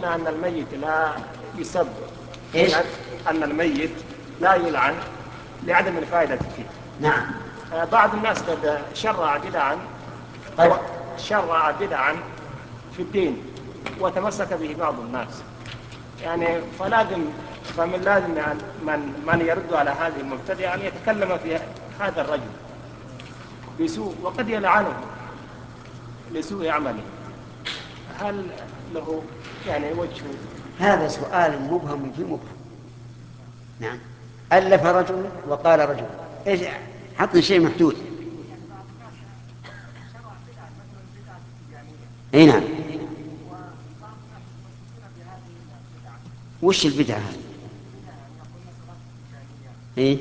قلنا أن الميت لا يسب، إيش؟ أن الميت لا يلعن لعدم الفائدة فيه. نعم. بعض الناس قد شرع بدعا في الدين وتمسك به بعض الناس، يعني فمن لازم يعني من يرد على هذه المبتدع أن يتكلم في هذا الرجل بسوء وقد يلعنه لسوء عمله. هل له يعني وجه؟ هذا سؤال مبهم في مبهم. نعم. ألف رجل وقال رجل، إيش؟ حطني شيء محدود. اي نعم. وش البدعة هذه؟ ايه؟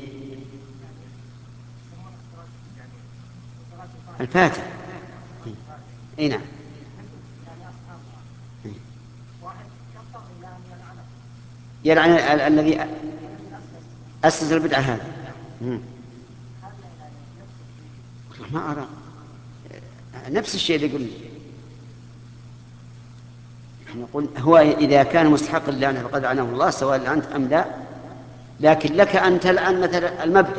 الفاتح. اي نعم. يلعن الذي أسس البدعة هذا. ما أرى نفس الشيء اللي قلنا. نقول هو إذا كان مستحق اللعنة فقد لعنه الله سواء لعنت أم لا، لكن لك أن تلعن مثلا المبدأ،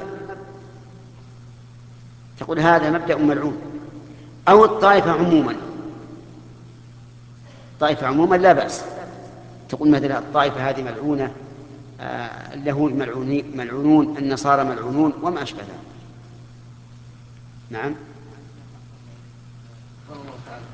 تقول هذا مبدأ ملعون، أو الطائفة عموما. طائفة عموما لا بأس، تقول مثلا الطائفة هذه ملعونة، اليهود ملعونون، النصارى ملعونون، وما أشبه ذلك. نعم.